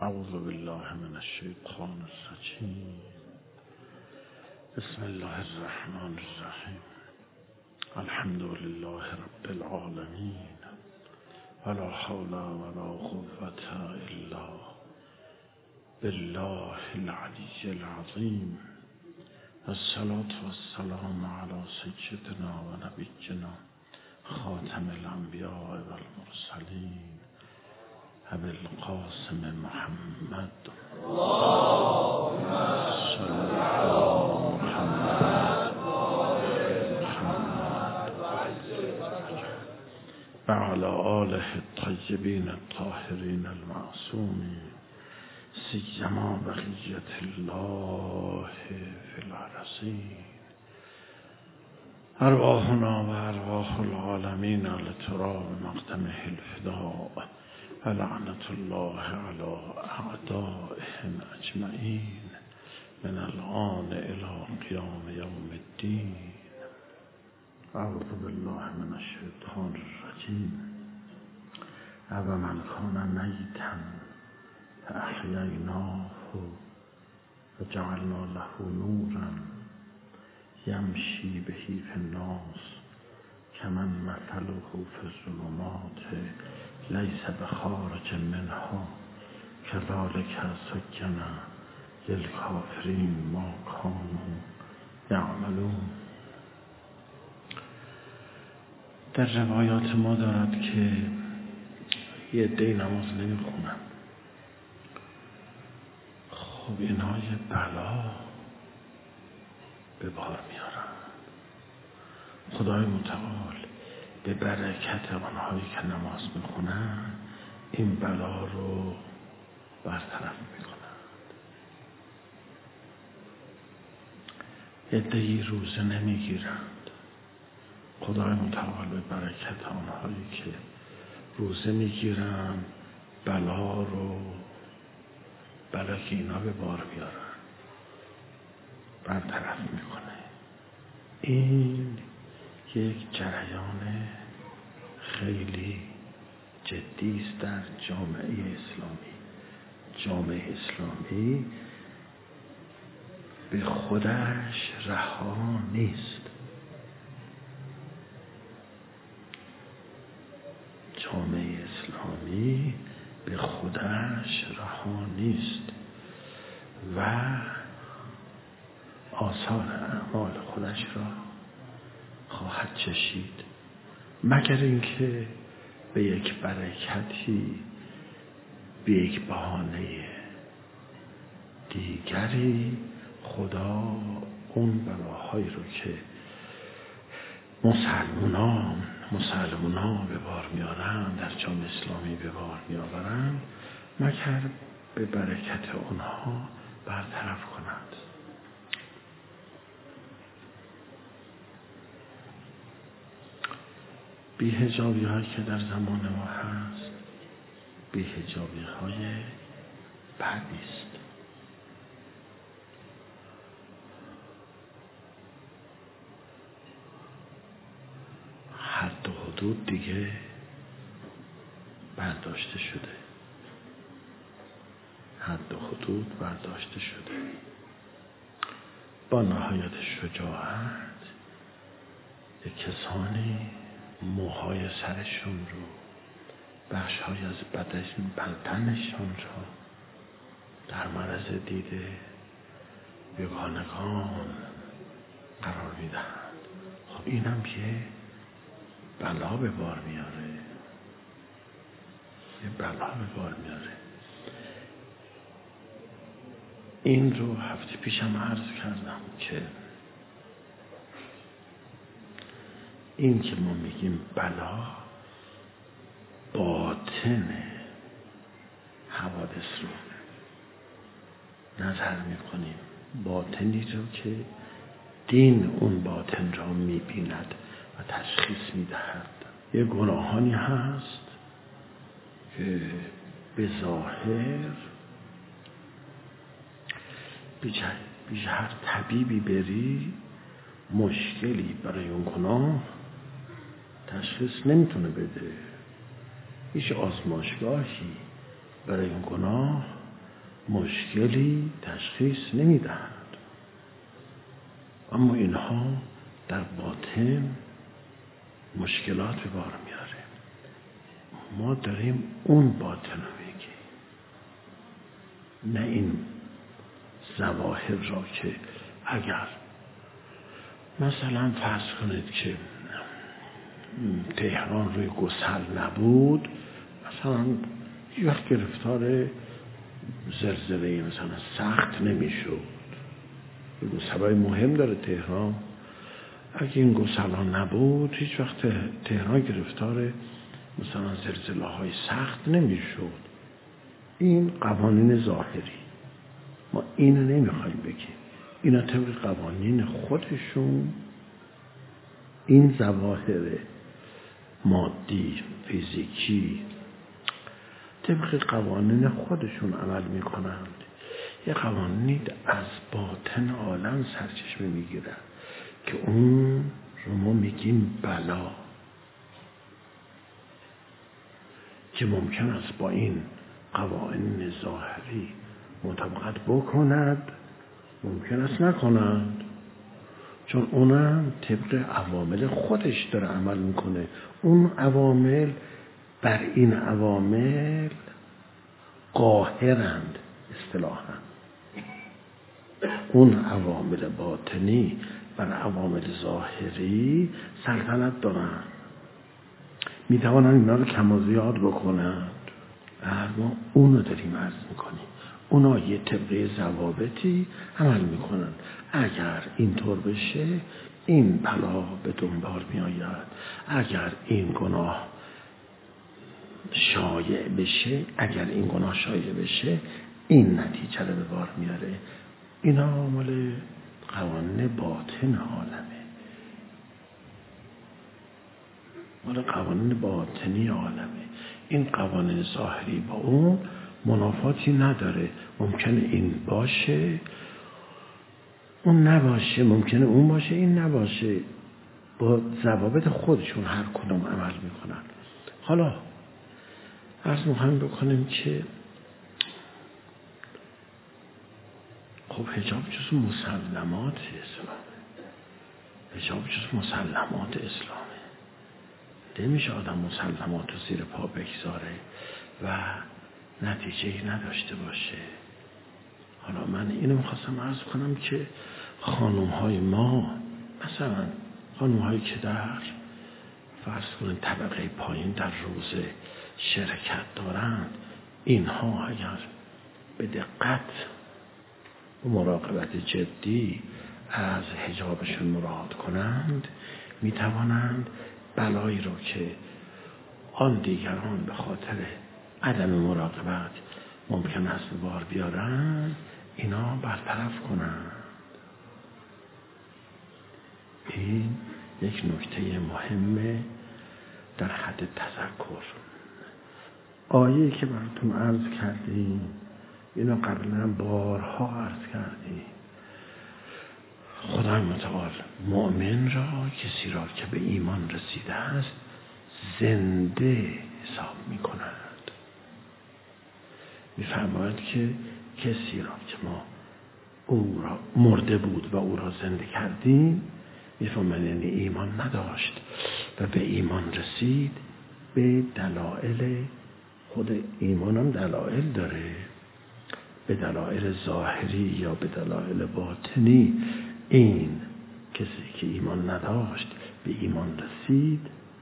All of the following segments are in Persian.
اعوذ بالله من الشیطان الرجیم. بسم الله الرحمن الرحیم. الحمد لله رب العالمین ولا حول ولا قوة الا بالله العلی العظیم. الصلاة والسلام علی سیدنا و نبینا خاتم الانبیاء والمرسلین ابی القاسم محمد اللهم صل علی محمد و علی آله الطیبین الطاهرین المعصومین سیما بقیة الله فی الارضین. ارواحنا و ارواح العالمین لتراب مقدمه الفداء و لعنت الله علی اعدائهم اجمعین من الآن الی قیام یوم الدین. اعوذ بالله من الشیطان الرجیم. اومن کان میتا فاحییناه وجعلنا له نورا یمشی بهی فی الناس کمن مثله فی الظلمات لیس بخارج منها کذلک سکن للکافرین ما کانوا یعملون. در روایات ما دارد که یه عده‌ای نماز نمیخونن. خب اینها یه بلا به بار میارن. خدای متعال به برکت آنهایی که نماز میخونن این بلا رو برطرف میکنند. عده‌ای روزه نمیگیرند. خدای متعال به برکت آنهایی که روزه میگیرند بلا که اینا به بار میارن برطرف میکنه. این یک جریان خیلی جدی است در جامعه اسلامی. جامعه اسلامی به خودش رها نیست. جامعه اسلامی به خودش رها نیست و آثار اعمال خودش را خواهد چشید، مگر اینکه به یک برکتی، به یک بهانه دیگری خدا اون بلاهایی رو که مسلمانان به بار میارن، در جامعه اسلامی به بار میآورند، مگر به برکت اونها برطرف کنند. بی‌حجابی هایی که در زمان ما هست بی‌حجابی های بدی است. حد و حدود دیگه برداشته شده. حد و حدود برداشته شده. با نهایت شجاعت یک کسانی موهای سرشون رو، بخش‌های از بدنشان را در معرض دید یگانگان قرار میدهند. خب اینم یه بلا به بار میاره. یه بلا به بار میاره. این رو هفته پیشم عرض کردم که این که ما میگیم بلا باطن حوادث رو نظر میکنیم، باطنی رو که دین اون باطن را میبیند و تشخیص میدهد. یه گناهانی هست که به ظاهر بیش هر طبیبی بری مشکلی برای اون گناه تشخیص نمیتونه بده. هیچ آزمایشگاهی برای اون گناه مشکلی تشخیص نمیدهند، اما اینها در باطن مشکلات به بار میاره. ما داریم اون باطن رو بگیم، نه این ظواهر را که اگر مثلا فرض کنید که تهران روی گسل نبود، مثلا یک وقت گرفتار زلزله مثلا سخت نمیشد. گسل‌های مهم داره تهران. اگه این گسل‌ها نبود هیچ وقت تهران گرفتار مثلا زلزله‌های سخت نمیشد. این قوانین ظاهری، ما اینو نمیخوایم بگیم. اینا طبق قوانین خودشون، این ظواهر مادی فیزیکی طبق قوانین خودشون عمل میکنند. یه قوانینی از باطن عالم سرچشمه میگیرن که اون رو ما میگیم بلا، که ممکن است با این قوانین ظاهری مطابقت بکند، ممکن است نکنند، چون اونم طبق عوامل خودش داره عمل میکنه. اون عوامل بر این عوامل قاهرند اصطلاحاً. اون عوامل باطنی بر عوامل ظاهری سلطنت دارن، میتوانند اینا رو کم و زیاد بکنند. ما اونو داریم عرض میکنیم. اونا یه طبقه ضوابطی عمل میکنن. اگر اینطور بشه این بلا به دنبال میآید، اگر این گناه شایع بشه، این نتیجه رو به بار میاره. اینا مال قوانین باطن عالمه، مال قوانین باطنی عالمه. این قوانین ظاهری با اون منافاتی نداره. ممکنه این باشه اون نباشه، ممکنه اون باشه این نباشه. با ضوابط خودشون هر کدوم عمل میکنن. حالا عرض میخوایم بکنیم که خب حجاب جز مسلمات اسلامه. حجاب جز مسلمات اسلامه. نمیشه آدم مسلمات رو زیر پا بگذاره و نتیجه‌ای نداشته باشه. حالا من اینو میخواستم عرض کنم که خانم‌های ما، مثلا خانم‌هایی که در فرض کنید طبقه پایین در روزه شرکت دارند، اینها اگر به دقت و مراقبت جدی از حجابشون مراعات کنند، میتوانند بلایی رو که آن دیگران به خاطر عدم مراقبت ممکن است به بار بیارن، اینا برطرف کنند. این یک نکته مهمه در حد تذکر. آیه‌ای که براتون عرض کردیم، اینو قبلا بارها عرض کردیم. خدای متعال مؤمن را، کسی را که به ایمان رسیده است، زنده حساب می کند. می فرماید که کسی را که ما او را مرده بود و او را زنده کردیم، می فرماید یعنی ایمان نداشت و به ایمان رسید. به دلایل، خود ایمان هم دلایل داره، به دلایل ظاهری یا به دلایل باطنی. این کسی که ایمان نداشت به ایمان رسید،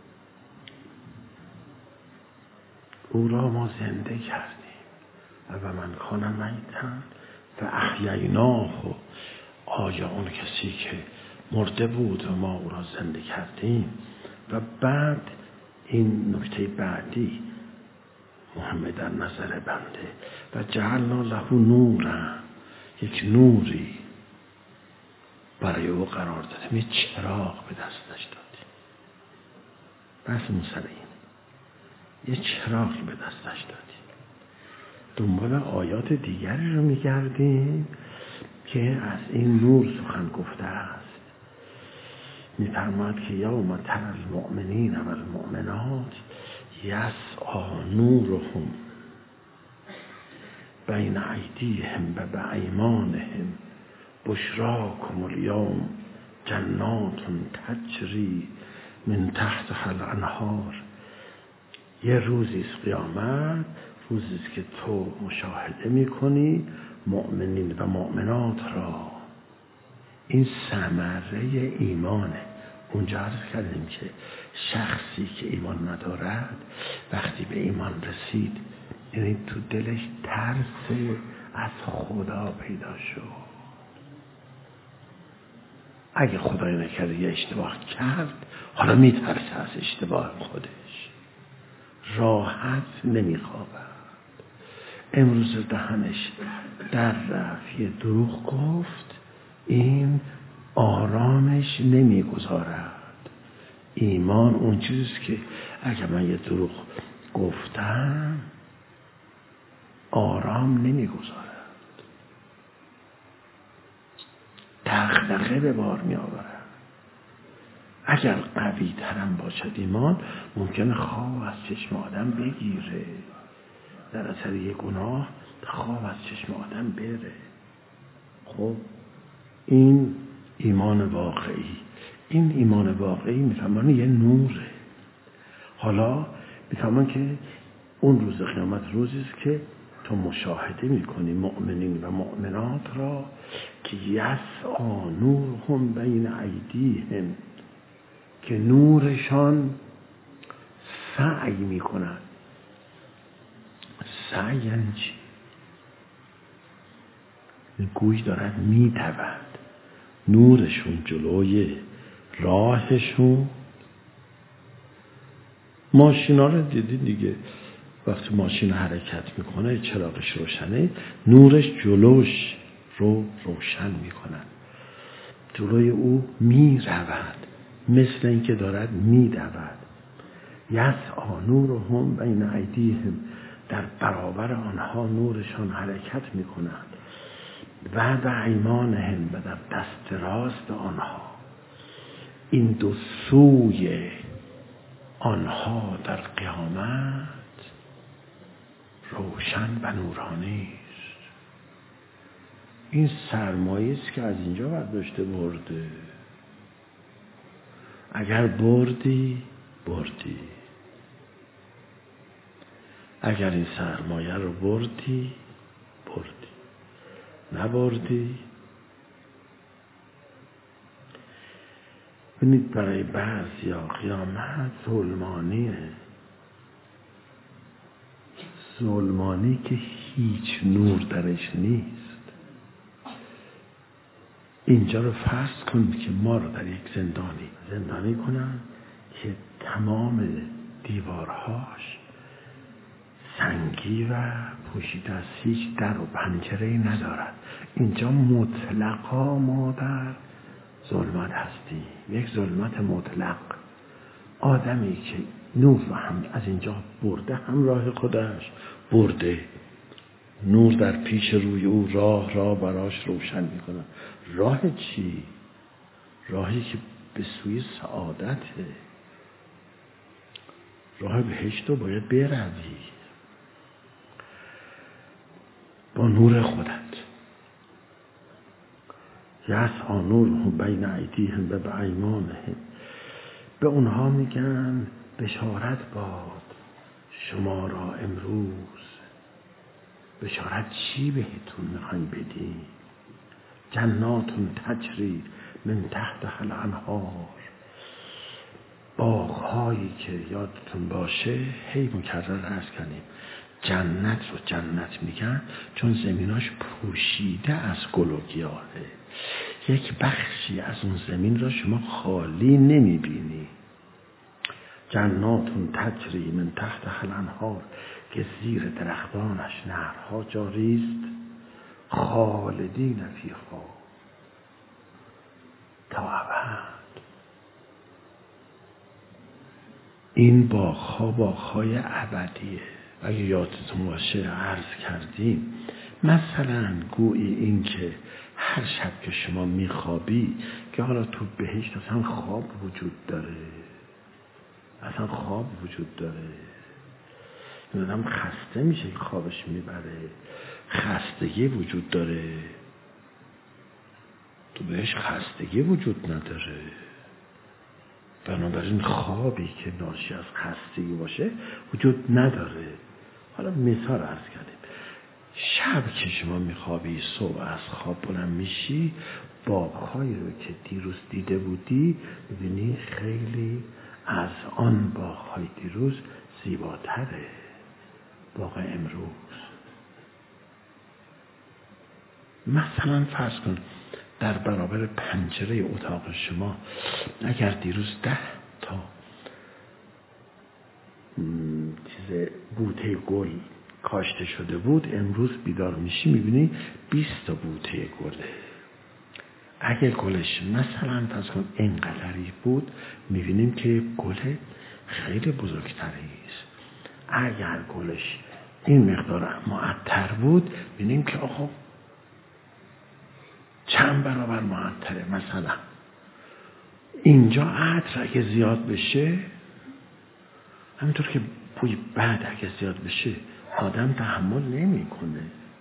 او را ما زنده کردیم. و من کان میتا و احییناه. آیا اون کسی که مرده بود و ما او را زنده کردیم. و بعد این نکته بعدی مهمه در نظر بنده، و جعلنا له نورا، یک نوری برای او قرار دادیم، یک چراغ به دستش دادیم. بس مسلمین یک چراغی به دستش دادیم. دنبال آیات دیگری رو میگردیم که از این نور سخن گفته است. می‌فرماید که یوم تری المؤمنین و المؤمنات یسعی نورهم بین ایدیهم و بایمانهم بشراکم الیوم جنات تجری من تحتها الانهار. یه روزی است قیامت، روزی است که تو مشاهده میکنی مؤمنین و مؤمنات را. این ثمره ایمانه. اونجا عرض کردیم که شخصی که ایمان ندارد وقتی به ایمان رسید، یعنی تو دلش ترس از خدا پیدا شد. اگه خدای نکرده یه اشتباه کرد، حالا میترسه از اشتباه خودش، راحت نمیخوابد. امروز دهنش در رفت یه دروغ گفت، این آرامش نمیگذارد. ایمان اون چیزیست که اگه من یه دروغ گفتم آرام نمیگذارد، دغدغه به بار می آورد. اگر قوی ترم باشد ایمان، ممکنه خواب از چشم آدم بگیره، در اثر یک گناه خواب از چشم آدم بره. خب این ایمان واقعی، این ایمان واقعی میفهمان یه نوره. حالا میفهمان که اون روز قیامت روزی است که تو مشاهده میکنی مؤمنین و مؤمنات را که یسعی نورهم بین ایدیهم، که نورشان سعی میکنند. سعی یعنی چی؟ گوش دارد میدود، نورشون جلوی راهشون. ماشینا رو دیدی دیگه، وقتی ماشین حرکت میکنه چراغش روشنه، نورش جلوش رو روشن میکنن، جلوی او میرود، مثل اینکه دارد میدود. یسعی نورهم بین ایدیهم، در برابر آنها نورشان حرکت میکنند. و به ایمانهم، و در دست راست آنها. این دو سوی آنها در قیامت روشن و نورانی است. این سرمایه است که از اینجا برداشته برده. اگر بردی بردی، اگر این سرمایه رو بردی بردی، نبردی. ببینید برای بعضیا قیامت ظلمانیه، ظلمانی که هیچ نور درش نیست. اینجا رو فرض کن که ما رو در یک زندانی کنن که تمام دیوارهاش سنگی و پوشیده از هیچ در و پنجره‌ای ندارد. اینجا مطلقا ما در ظلمت هستیم، یک ظلمت مطلق. آدمی که نور رو هم از اینجا برده، همراه خودش برده، نور در پیش روی او راه براش روشن میکنه. راه چی؟ راهی که به سوی سعادته، راه بهشت رو باید بروی با نور خودت. یسعی نورهم بین ایدیهم و بایمانهم، به اونها میگن بشارت باد شما را امروز. بشارت چی بهتون میخوایم بدیم؟ جنات تجری من تحتها الانهار، باغ‌هایی که یادتون باشه هی مکرر عرض کردیم جنت رو جنت میگن چون زمیناش پوشیده از گل و گیاهه. یک بخشی از اون زمین را شما خالی نمیبینی. جنات تجری من تحتها الانهار، که زیر درختانش نهرها جاری است، خالدین فیها تا ابد. این باغ‌ها باغ‌های ابدیه. اگه یادتون باشه عرض کردیم مثلا گویی این که هر شب که شما میخوابی، که حالا تو بهشت اصلا خواب وجود داره، اصلا خواب وجود داره. این آدم خسته میشه که خوابش میبره، خستگی وجود داره، تو بهش خستگی وجود نداره. بنابراین خوابی که ناشی از خستگی باشه وجود نداره. حالا مثال عرض کردیم، شب که شما میخوابی، صبح از خواب بلند میشی، باغ‌هایی رو که دیروز دیده بودی میبینی خیلی از آن باغ‌های دیروز زیباتره. باغ امروز مثلا فرض کن در برابر پنجره اتاق شما اگر دیروز 10 تا چیز بوته گل کاشته شده بود، امروز بیدار میشی میبینی 20 تا بوته گله. اگر گلش مثلا فرض کن اینقدری بود، میبینیم که گل خیلی بزرگتری است. اگر گلش این مقدار معطر بود، میبینیم که آقا چند برابر معطره. مثلا اینجا عطر اگه زیاد بشه، همینطور که بوی بد اگه زیاد بشه آدم تحمل نمیکنه.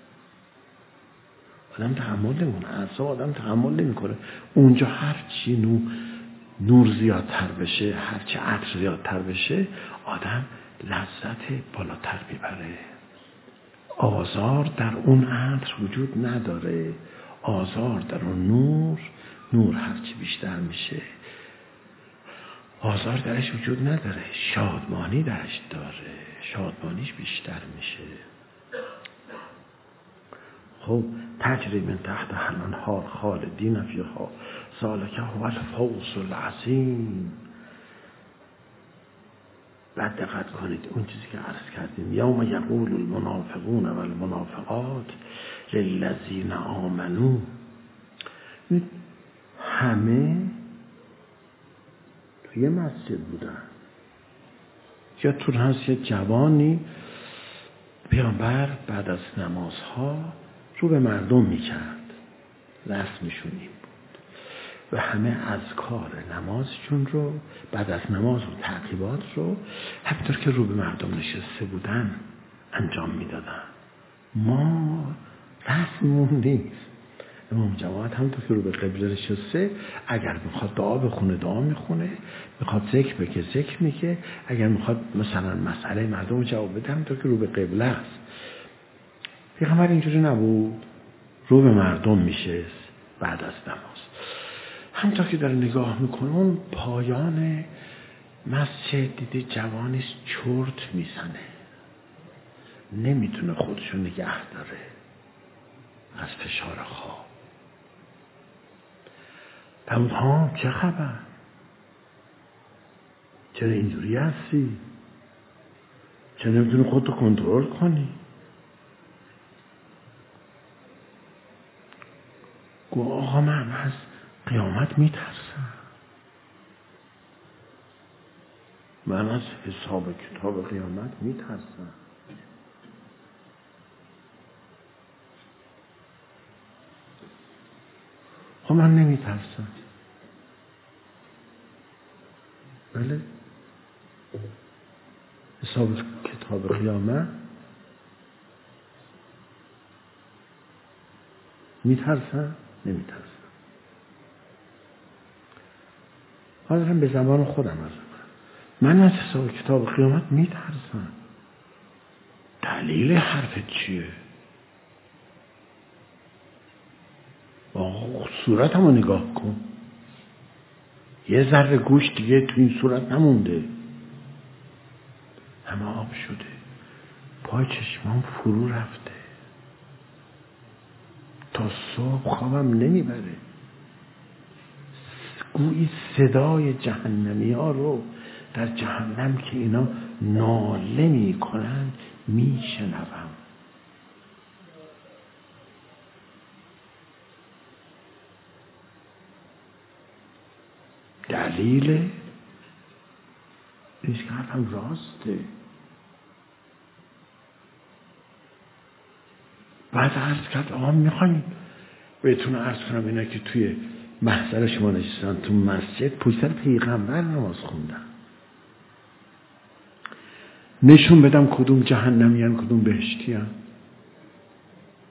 اعصاب آدم تحمل نمیکنه. اونجا هرچی نور زیادتر بشه، هرچی عطر زیادتر بشه، آدم لذت بالاتر میبره. آزار در اون عطر وجود نداره. آزار در اون نور هرچی بیشتر میشه، آزار درش وجود نداره. شادمانی درش داره، شادمانیش بیشتر میشه. خب تجری من تحت الانهار خالدین فیها ذلک هو الفوز العظیم. بعد دقت کنید اون چیزی که عرض کردیم، یوم یقول المنافقون و المنافقات للذین آمنوا. همه توی مسجد بودن، یا تو هست یه جوانی پیامبر بعد از نمازها رو به مردم میکرد، رسمشون این بود و همه اذکار نمازشون رو بعد از نماز و تعقیبات رو همینطور که رو به مردم نشسته بودن انجام میدادن. ما رسممون نیست. امام جماعت همونطور که رو به قبله نشسته، اگر میخواد دعا بخونه دعا میخونه، میخواد ذکر بگه ذکر میگه، اگر میخواد مثلا مسئله مردم جواب بده همونطور که رو به قبله است. پیغمبر اینجوری نبود، رو به مردم میشست بعد از نماز. همونطور که داره نگاه میکنه اون پایان مسجد دیده جوانی چرت میزنه، نمیتونه خودشو نگه داره از فشار خواب. فرمود ها چه خبر؟ چرا اینجوری هستی؟ چرا نمیتونی خودتو کنترل کنی؟ گو آقا من از قیامت میترسم، من از حساب کتاب قیامت میترسم. خب من نمیترسم. بله حساب کتاب قیامت میترسم؟ نمیترسم. حالا به زبان خودم از من از حساب کتاب قیامت میترسم. دلیل حرفت چیه؟ صورتمو نگاه کن، یه ذره گوش دیگه تو این صورت نمونده، همه آب شده، پای چشمام فرو رفته، تا صبح خوابم نمیبره. گویی صدای جهنمی ها رو در جهنم که اینا ناله می کنن می شنوم. دلیل اینش که حرفم راسته. بعد عرض کرد آقا میخوایم بهتون عرض کنم اینا که توی محضر شما نشستن تو مسجد پشت سر پیغمبر نماز خوندن، نشون بدم کدوم جهنمی هن کدوم بهشتی هن.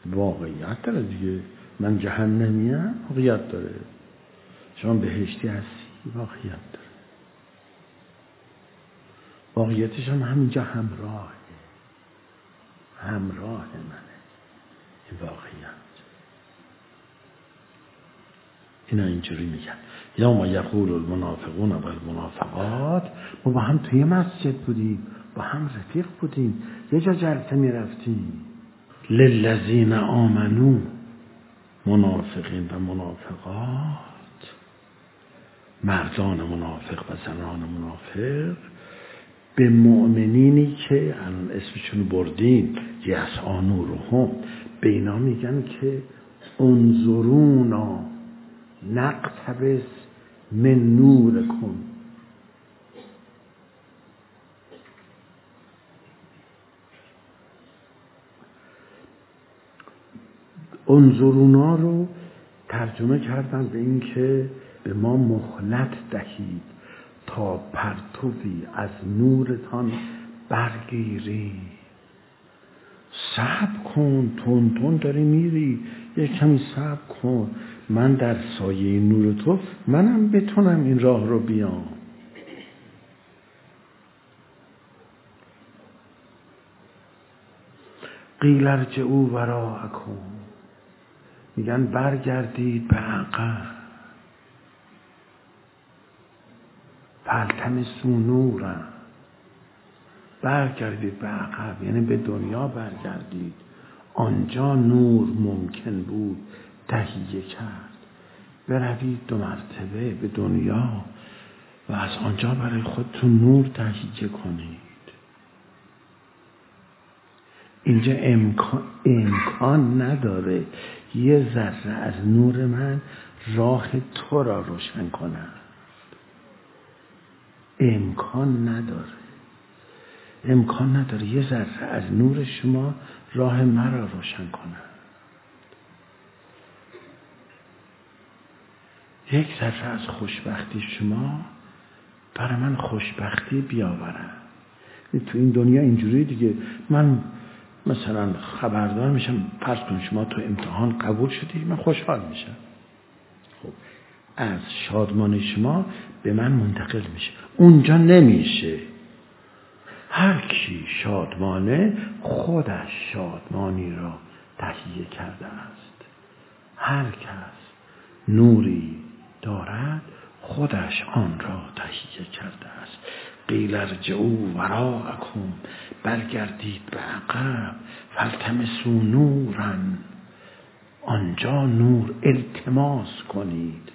واقعیت داره دیگه. من جهنمیم، واقعیت داره. شما بهشتی هستی، واقعیت داره. واقعیتش هم همینجا همراه منه این واقعیت. اینا اینجوری میگن یا ما یقول المنافقون و المنافقات. ما با هم توی مسجد بودیم، با هم رفیق بودیم، یه جا جلسه میرفتیم. للذین آمنو، منافقین و منافقات، مردان منافق و زنان منافق، به مؤمنینی که الان اسمشون بردیم یسعانورهم، به اینا میگن که انظرونا نقتبس من نورکم. انظرونا رو ترجمه کردن به این که به ما مهلت دهید تا پرتوی از نورتان برگیری. صبر کن، تون داری میری، یک کمی صبر کن، من در سایه نور تو منم بتونم این راه رو بیام. قیل ارجعوا وراءکم، میگن برگردید به عقب. فالتمسوا نورا، برگردید به عقب یعنی به دنیا برگردید. آنجا نور ممکن بود تهیه کرد. بروید 2 مرتبه به دنیا و از آنجا برای خودتون نور تهیه کنید. اینجا امکان نداره یه ذره از نور من راه تو را روشن کنه. امکان نداره یه ذره از نور شما راه مرا روشن کنه. یک ذره از خوشبختی شما برای من خوشبختی بیاورن. تو این دنیا اینجوری دیگه. من مثلا خبردار میشم، فرض کن شما تو امتحان قبول شدی، من خوشحال میشم. خب از شادمانی شما به من منتقل میشه. اونجا نمیشه. هر کی شادمانه خودش شادمانی را تهیه کرده است. هر کس نوری دارد خودش آن را تهیه کرده است. قیل ارجعوا وراءکم، برگردید به عقب. فالتمسوا نورا، آنجا نور التماس کنید.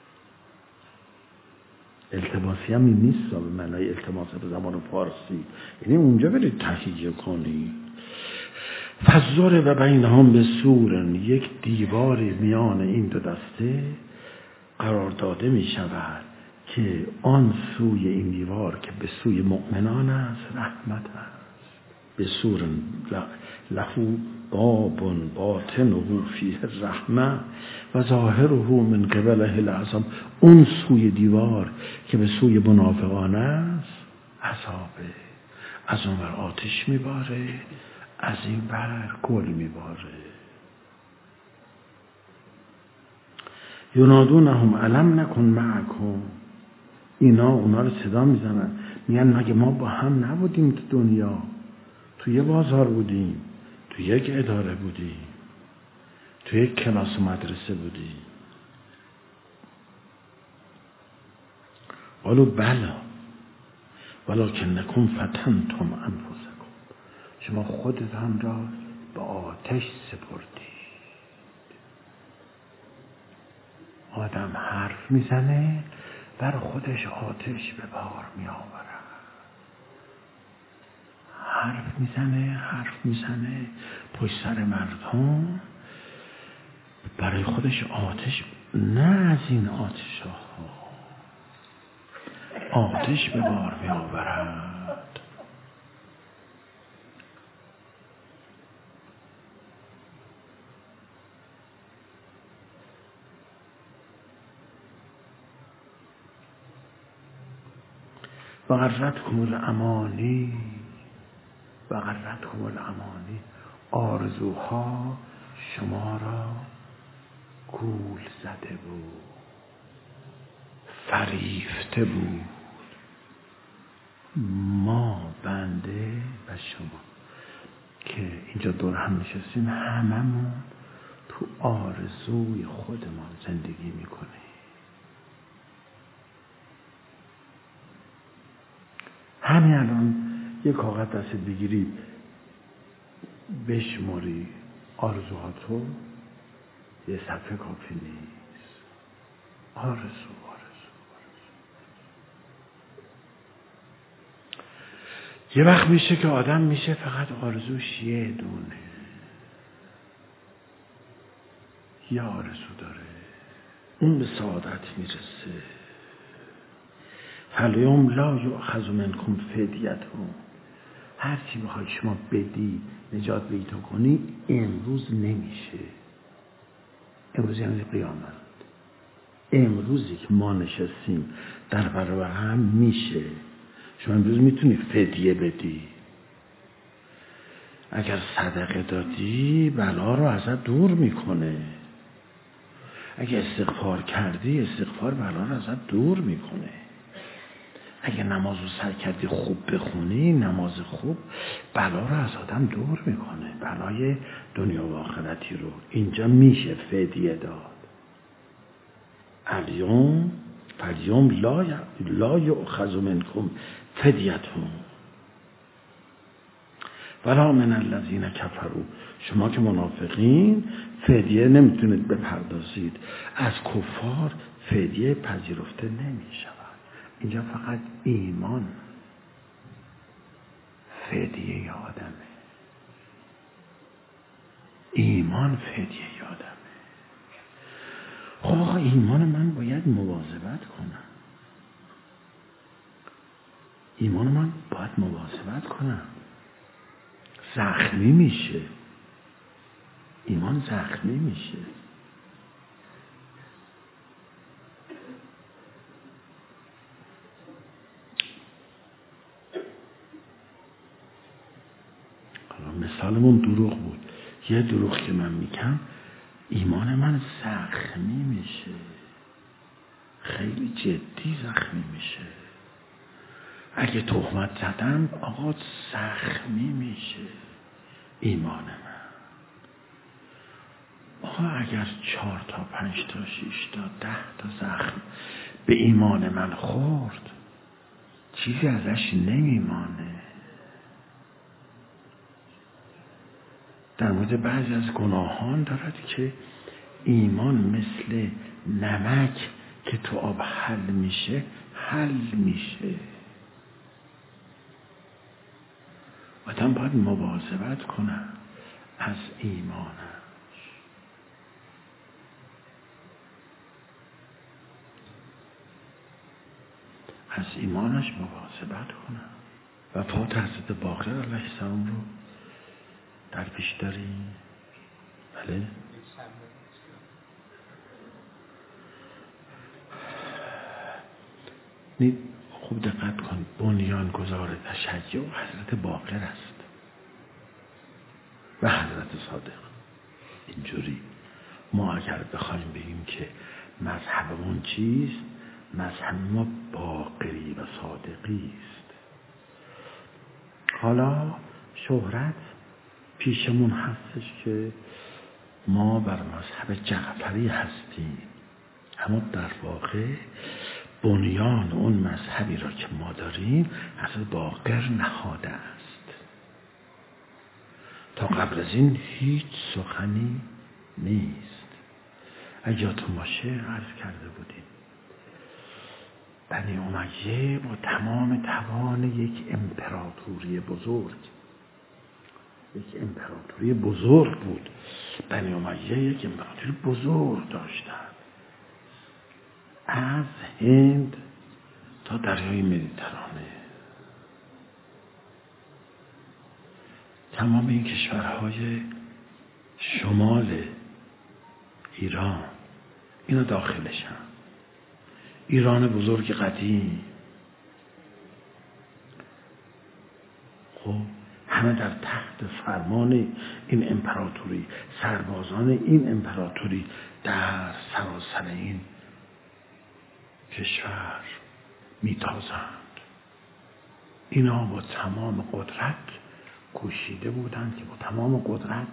التماسی هم این نیست به معنای التماس به زبان فارسی، یعنی اونجا برید تهیه کنید. فضرب بینهم بسور، یک دیواری میان این 2 دسته قرار داده می شود که آن سوی این دیوار که به سوی مؤمنان است رحمت است. به سور له باب باطنه فیه الرحمه و ظاهره من قبله العذاب. اون سوی دیوار که به سوی منافقان است عذابه. از اون ور آتش میباره، از این ور گل میباره. ینادونهم الم نکن معکم، اینا اونا رو صدا میزنن، میگن مگه ما با هم نبودیم تو دنیا؟ تو یه بازار بودیم، تو یک اداره بودیم، تو یک کلاس و مدرسه بودیم. قالوا بلا ولکنکم فتنتم انفسکم، شما خودتان را به آتش سپردید. آدم حرف میزنه بر خودش آتش به بار می آورد. حرف میزنه پشت سر مردم برای خودش آتش، نه از این آتش آتش به بار می آورد. وغرتکم الامانی، آرزوها شما را گول زده بود، فریفته بود. ما بنده و شما که اینجا دور هم نشستیم هممون تو آرزوی خودمان زندگی میکنیم. همین الان یک کاغذ دست بگیری بشماری آرزوهاتو، یه صفحه کافی نیست. آرزو. یه وقت میشه که آدم میشه فقط آرزوش یه دونه، یه آرزو داره، اون به سعادت میرسه. فالیوم لا یؤخذ منکم فدیتون. هر چی بخوای شما بدی نجات پیدا کنی امروز نمیشه. امروز یعنی قیامت. امروزی که ما نشستیم در برابر هم میشه. شما امروز میتونی فدیه بدی. اگر صدقه دادی بلا رو ازت دور میکنه. اگر استغفار کردی استغفار بلا رو ازت دور میکنه. اگر نماز رو سر کردی خوب بخونی نماز خوب بلا رو از آدم دور میکنه، بلای دنیا و آخرتی رو. اینجا میشه فدیه داد. فالیوم لا یؤخذ منکم فدیتون ولا من الذین کفروا. شما که منافقین فدیه نمیتونید بپردازید. از کفار فدیه پذیرفته نمیشود. اینجا فقط ایمان فدیه آدمه. ایمان فدیه آدمه. خب آقا ایمان من باید مواظبت کنم. ایمان من باید مواظبت کنم. زخمی میشه. ایمان زخمی میشه. مثالمون دروغ بود. یه دروغ که من میگم ایمان من زخمی میشه، خیلی جدی زخمی میشه. اگه تهمت زدم آقا زخمی میشه ایمان من. آقا اگر 4 تا 5 تا 6 تا 10 تا زخم به ایمان من خورد چیزی ازش نمیمانه. در مورد بعضی از گناهان دارد که ایمان مثل نمک که تو آب حل میشه حل میشه. آدم باید مواظبت کنه از ایمانش. از ایمانش مواظبت کنه. وفات حضرت باقر علیه السلام رو در پیش داریم. بله؟ خوب دقت کن. بنیانگذار تشیع حضرت باقر است و حضرت صادق. اینجوری ما اگر بخوایم بگیم که مذهبمون چیست، مذهب ما باقری و صادقی است. حالا شهرت پیشمون هستش که ما بر مذهب جعفری هستیم، اما در واقع بنیان اون مذهبی را که ما داریم از باقر نهاده است. تا قبل از این هیچ سخنی نیست. اگه یادتون باشه عرض کرده بودیم بنی امیه با تمام توان یک امپراتوری بزرگ بود. بنی امیه یک امپراتوری بزرگ داشتن، از هند تا دریای مدیترانه. تمام این کشورهای شمال ایران اینا داخلشن. ایران بزرگ قدیم. خب همه در تحت فرمان این امپراتوری، سربازان این امپراتوری در سراسر این کشور میتازند. اینا با تمام قدرت کوشیده بودند که با تمام قدرت،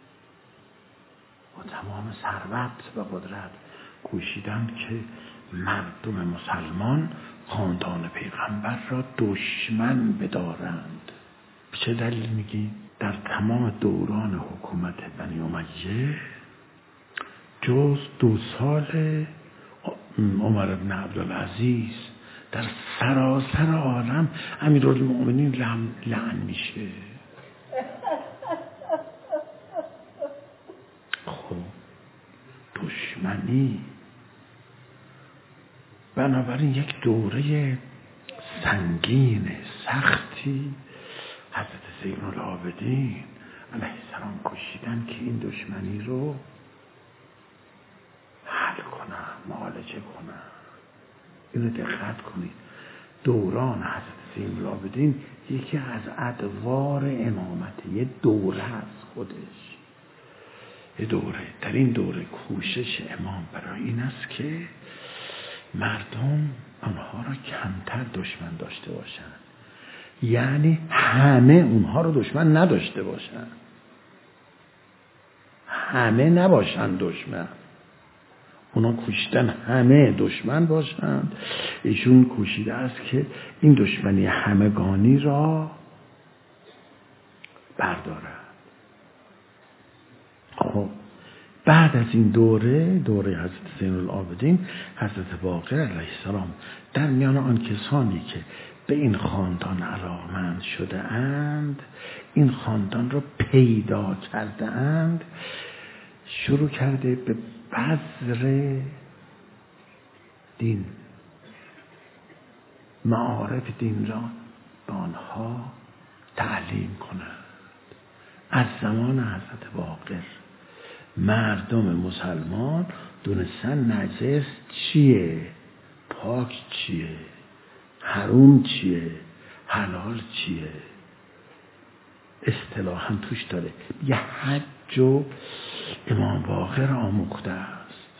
با تمام ثروت و قدرت کوشیدند که مردم مسلمان خاندان پیغمبر را دشمن بدارند. به چه دلیل میگیم؟ در تمام دوران حکومت بنی امیه جز 2 سال عمر بن عبدالعزیز در سراسر عالم امیرالمؤمنین لعن میشه. خب دشمنی. بنابراین یک دوره سنگین سختی حضرت زین العابدین علیه السلام کشیدن که این دشمنی رو حل کنن، معالجه کنن. اینو دقت کنید، دوران حضرت زین العابدین یکی از ادوار امامت، یه دوره هست خودش، یه دوره. در این دوره کوشش امام برای این است که مردم آنها را کمتر دشمن داشته باشند، یعنی همه اونها رو دشمن نداشته باشند، همه نباشند دشمن. اونا کوشیدن همه دشمن باشند، ایشون کوشیده است که این دشمنی همگانی را بردارد. خب بعد از این دوره حضرت زین العابدین، حضرت باقر علیه السلام در میان آن کسانی که به این خاندان علاقمند شده اند، این خاندان را پیدا کرده اند، شروع کرده به بذر دین، معارف دین را به آنها تعلیم کنند. از زمان حضرت باقر مردم مسلمان دونستن نجس چیه، پاک چیه، حرام چیه، حلال چیه، اصطلاحاً توش داره. یه حج و امام باقر آموخته است.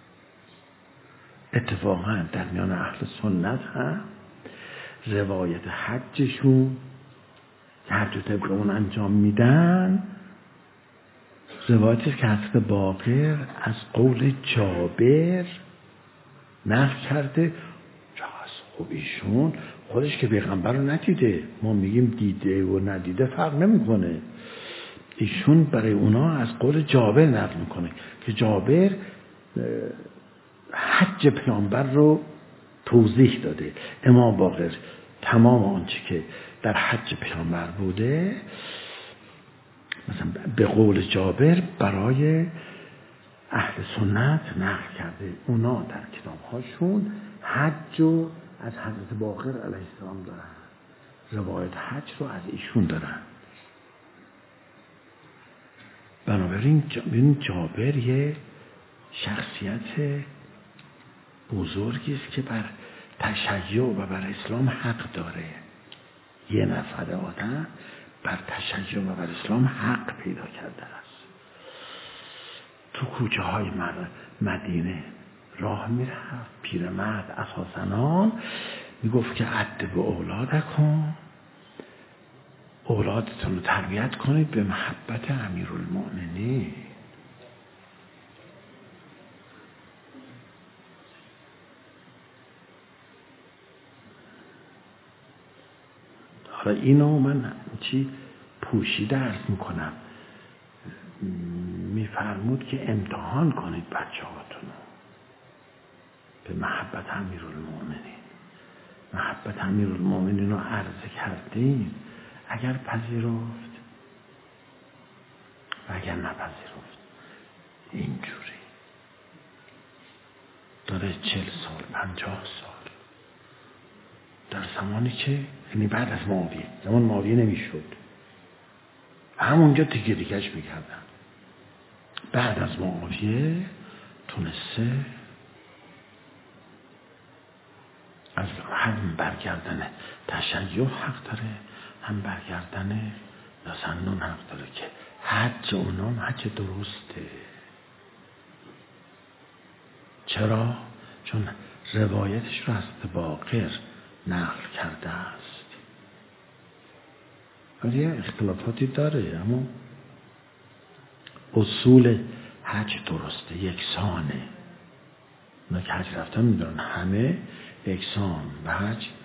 اتفاقاً در میان اهل سنت هم روایت حجشون که حج طبق اون انجام میدن، روایتی که حضرت باقر از قول جابر نقل کرده. خب ایشون خودش که پیغمبر رو ندیده، ما میگیم دیده و ندیده فرق نمیکنه. ایشون برای اونا از قول جابر نقل میکنه که جابر حج پیامبر رو توضیح داده. امام باقر تمام آنچه که در حج پیامبر بوده، مثلا به قول جابر برای اهل سنت نقل کرده. اونا در کتابهاشون حج رو از حضرت باقر علیه السلام دارن، روایت حج رو از ایشون دارن. بنابراین این جابر یه شخصیت بزرگی است که بر تشیع و بر اسلام حق داره. یه نفر آدم بر تشیع و بر اسلام حق پیدا کرده است. تو کوچه های مدینه راه میرفت، پیرمرد اساسنان میگفت که ادب اولادکم، اولادتون رو تربیت کنید به محبت امیرالمؤمنین. حالا اینو من چی پوشیده عرض میکنم، میفرمود که امتحان کنید بچه هاتون به محبت امیرالمؤمنین. محبت امیرالمؤمنین رو عرض کردیم، اگر پذیرفت و اگر نپذیرفت. اینجوری داره 40 سال 50 سال در زمانی که یعنی بعد از معاویه، زمان معاویه نمیشد، همونجا تیکه تیکش میکردن. بعد از معاویه تونسته از هم برگردن تشیع حق داره، هم برگردن سنون حق داره که حج اونام حج درسته. چرا؟ چون روایتش رو از باقر نقل کرده است. ولی اختلافاتی داره، اما اصول حج درسته، یکسانه. اونا که حج رفتن میدونن همه یکسان به حج